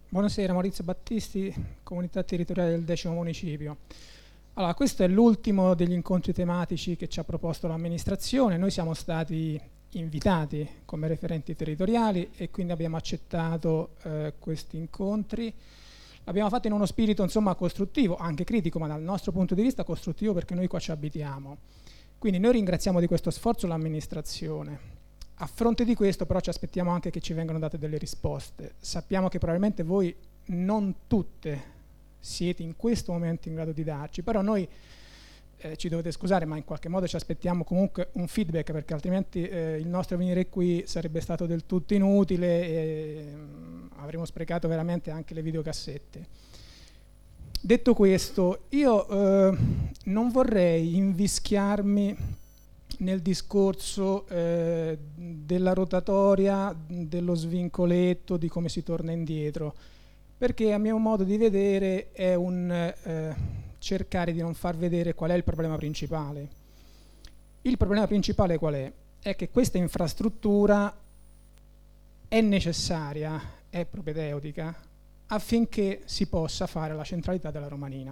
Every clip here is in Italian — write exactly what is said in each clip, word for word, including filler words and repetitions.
Buonasera, Maurizio Battisti, Comunità Territoriale del Decimo Municipio. Allora, questo è l'ultimo degli incontri tematici che ci ha proposto l'amministrazione. Noi siamo stati invitati come referenti territoriali e quindi abbiamo accettato eh, questi incontri. L'abbiamo fatto in uno spirito insomma costruttivo, anche critico, ma dal nostro punto di vista costruttivo, perché noi qua ci abitiamo. Quindi noi ringraziamo di questo sforzo l'amministrazione. A fronte di questo però ci aspettiamo anche che ci vengano date delle risposte. Sappiamo che probabilmente voi non tutte siete in questo momento in grado di darci, però noi eh, ci dovete scusare, ma in qualche modo ci aspettiamo comunque un feedback, perché altrimenti eh, il nostro venire qui sarebbe stato del tutto inutile e mh, avremmo sprecato veramente anche le videocassette. Detto questo, io eh, non vorrei invischiarmi nel discorso eh, della rotatoria, dello svincoletto, di come si torna indietro, perché a mio modo di vedere è un eh, cercare di non far vedere qual è il problema principale. Il problema principale qual è? È che questa infrastruttura è necessaria, è propedeutica, affinché si possa fare la centralità della Romanina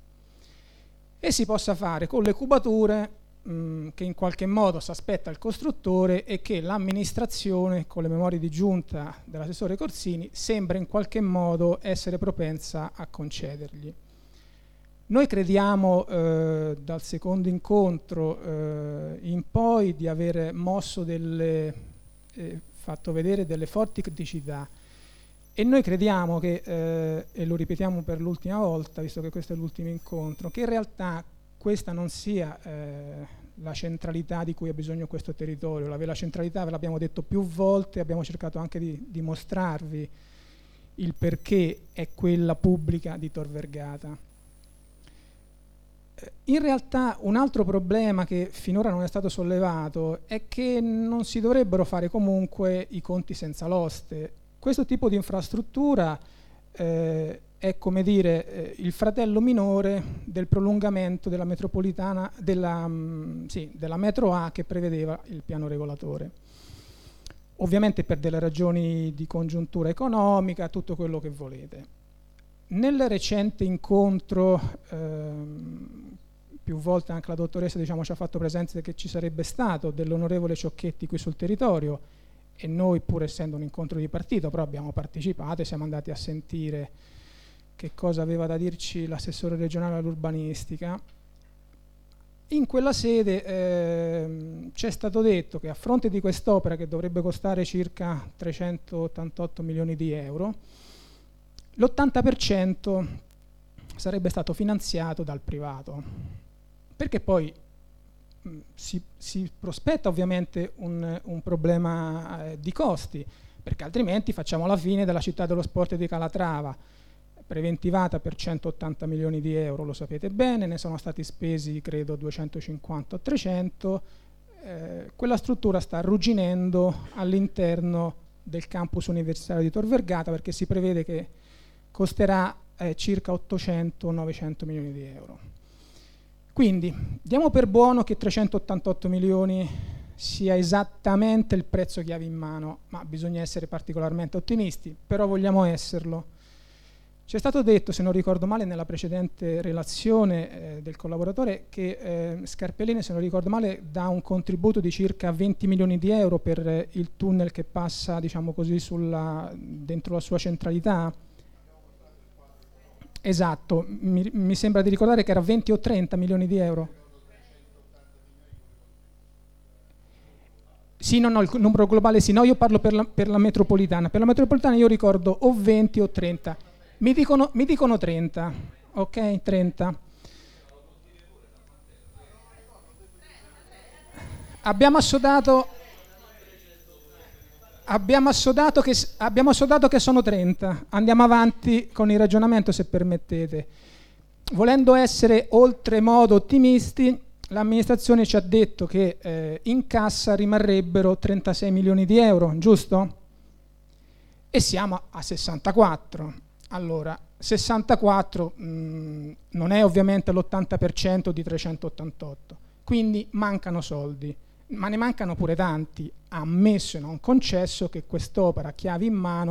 e si possa fare con le cubature che in qualche modo si aspetta il costruttore e che l'amministrazione, con le memorie di giunta dell'assessore Corsini, sembra in qualche modo essere propensa a concedergli. Noi crediamo eh, dal secondo incontro eh, in poi di aver mosso delle, eh, fatto vedere delle forti criticità, e noi crediamo che, eh, e lo ripetiamo per l'ultima volta, visto che questo è l'ultimo incontro, che in realtà questa non sia eh, la centralità di cui ha bisogno questo territorio. La vera centralità, ve l'abbiamo detto più volte, abbiamo cercato anche di dimostrarvi il perché è quella pubblica di Tor Vergata. In realtà un altro problema che finora non è stato sollevato è che non si dovrebbero fare comunque i conti senza l'oste. Questo tipo di infrastruttura eh, è, come dire, eh, il fratello minore del prolungamento della metropolitana, della, mh, sì, della metro A che prevedeva il piano regolatore. Ovviamente per delle ragioni di congiuntura economica, tutto quello che volete. Nel recente incontro, ehm, più volte anche la dottoressa diciamo, ci ha fatto presente che ci sarebbe stato dell'onorevole Ciocchetti qui sul territorio, e noi, pur essendo un incontro di partito, però abbiamo partecipato e siamo andati a sentire che cosa aveva da dirci l'assessore regionale all'urbanistica. In quella sede ehm, ci è stato detto che a fronte di quest'opera, che dovrebbe costare circa trecentottantotto milioni di euro, l'ottanta per cento sarebbe stato finanziato dal privato, perché poi mh, si, si prospetta ovviamente un, un problema eh, di costi, perché altrimenti facciamo la fine della città dello sport di Calatrava, preventivata per centottanta milioni di euro, lo sapete bene, ne sono stati spesi credo duecentocinquanta o trecento. Eh, quella struttura sta arrugginendo all'interno del campus universitario di Tor Vergata, perché si prevede che costerà eh, circa ottocento novecento milioni di euro. Quindi diamo per buono che trecentottantotto milioni sia esattamente il prezzo chiave in mano, ma bisogna essere particolarmente ottimisti, però vogliamo esserlo. Ci è stato detto, se non ricordo male, nella precedente relazione eh, del collaboratore che eh, Scarpellini, se non ricordo male, dà un contributo di circa venti milioni di euro per eh, il tunnel che passa, diciamo così, sulla, dentro la sua centralità. Esatto, mi, mi sembra di ricordare che era venti o trenta milioni di euro. Sì, no, no, il numero globale sì, no, io parlo per la, per la metropolitana. Per la metropolitana io ricordo o venti o trenta. Mi dicono, mi dicono trenta, ok? trenta. Abbiamo assodato, abbiamo assodato, che, abbiamo assodato che sono trenta. Andiamo avanti con il ragionamento, se permettete. Volendo essere oltremodo ottimisti, l'amministrazione ci ha detto che eh, in cassa rimarrebbero trentasei milioni di euro, giusto? E siamo a sessantaquattro. Allora, sessantaquattro mh, non è ovviamente l'ottanta per cento di trecentottantotto, quindi mancano soldi, ma ne mancano pure tanti, ammesso e non concesso che quest'opera chiave in mano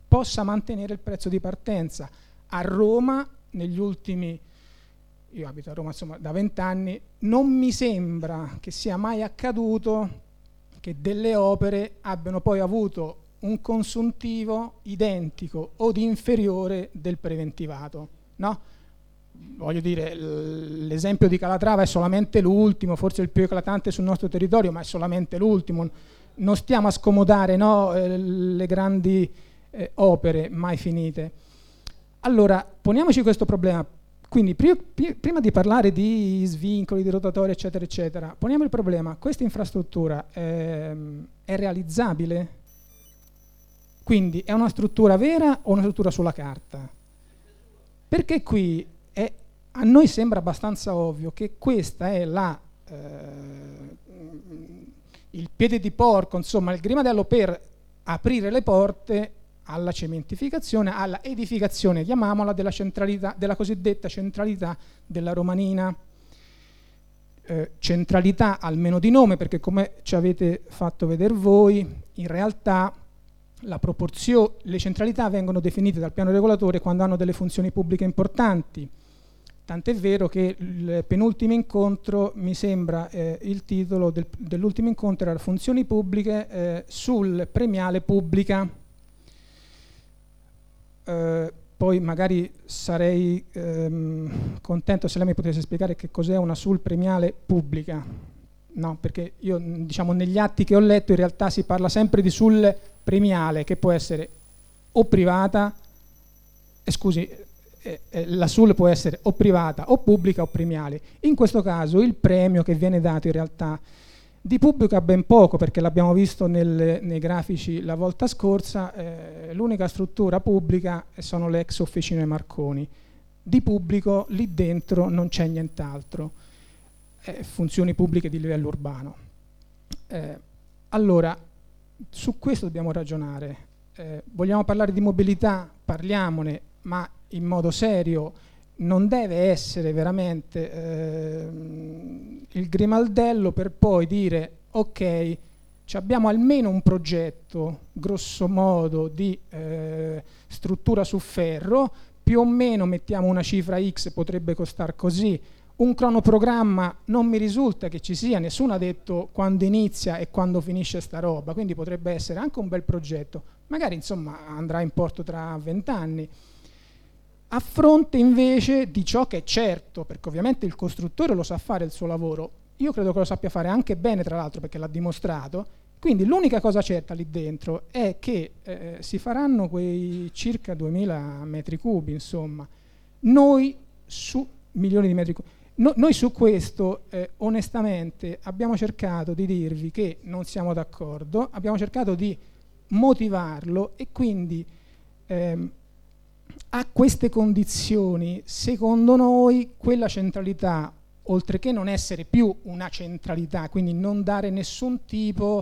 possa mantenere il prezzo di partenza. A Roma, negli ultimi, io abito a Roma insomma da vent'anni, non mi sembra che sia mai accaduto che delle opere abbiano poi avuto un consuntivo identico o di inferiore del preventivato, no? Voglio dire, l'esempio di Calatrava è solamente l'ultimo, forse il più eclatante sul nostro territorio, ma è solamente l'ultimo. Non stiamo a scomodare, no, le grandi eh, opere mai finite. Allora, poniamoci questo problema. Quindi, pri- pri- prima di parlare di svincoli, di rotatori, eccetera, eccetera, poniamo il problema: questa infrastruttura ehm, è realizzabile? Quindi è una struttura vera o una struttura sulla carta? Perché qui è, a noi sembra abbastanza ovvio che questa è la, eh, il piede di porco, insomma il grimaldello per aprire le porte alla cementificazione, alla edificazione, chiamiamola, della centralità, della cosiddetta centralità della Romanina. Eh, centralità almeno di nome, perché come ci avete fatto vedere voi, in realtà la proporzio- le centralità vengono definite dal piano regolatore quando hanno delle funzioni pubbliche importanti. Tant'è vero che il penultimo incontro, mi sembra, eh, il titolo del, dell'ultimo incontro era funzioni pubbliche eh, sul premiale pubblica. Eh, poi magari sarei ehm, contento se lei mi potesse spiegare che cos'è una sul premiale pubblica. No, perché io, diciamo, negli atti che ho letto in realtà si parla sempre di sul premiale, che può essere o privata, eh, scusi, eh, eh, la S U L può essere o privata o pubblica o premiale. In questo caso il premio che viene dato in realtà di pubblico ha ben poco, perché l'abbiamo visto nel, nei grafici la volta scorsa, eh, l'unica struttura pubblica sono le ex officine Marconi. Di pubblico lì dentro non c'è nient'altro, eh, funzioni pubbliche di livello urbano. Eh, allora, su questo dobbiamo ragionare. Eh, vogliamo parlare di mobilità? Parliamone, ma in modo serio. Non deve essere veramente eh, il grimaldello per poi dire ok, abbiamo almeno un progetto grosso modo di eh, struttura su ferro, più o meno mettiamo una cifra X, potrebbe costare così. Un cronoprogramma non mi risulta che ci sia, nessuno ha detto quando inizia e quando finisce sta roba, quindi potrebbe essere anche un bel progetto, magari insomma andrà in porto tra vent'anni, a fronte invece di ciò che è certo, perché ovviamente il costruttore lo sa fare il suo lavoro, io credo che lo sappia fare anche bene tra l'altro perché l'ha dimostrato, quindi l'unica cosa certa lì dentro è che eh, si faranno quei circa duemila metri cubi, insomma, noi su milioni di metri cubi. No, noi su questo eh, onestamente abbiamo cercato di dirvi che non siamo d'accordo, abbiamo cercato di motivarlo e quindi ehm, a queste condizioni secondo noi quella centralità, oltre che non essere più una centralità, quindi non dare nessun tipo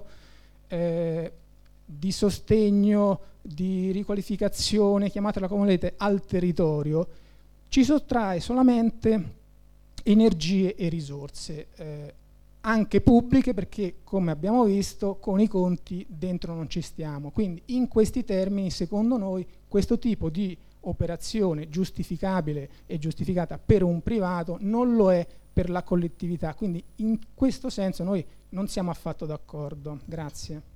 eh, di sostegno, di riqualificazione, chiamatela come volete, al territorio, ci sottrae solamente energie e risorse, eh, anche pubbliche, perché come abbiamo visto con i conti dentro non ci stiamo. Quindi in questi termini secondo noi questo tipo di operazione giustificabile e giustificata per un privato non lo è per la collettività, quindi in questo senso noi non siamo affatto d'accordo. Grazie.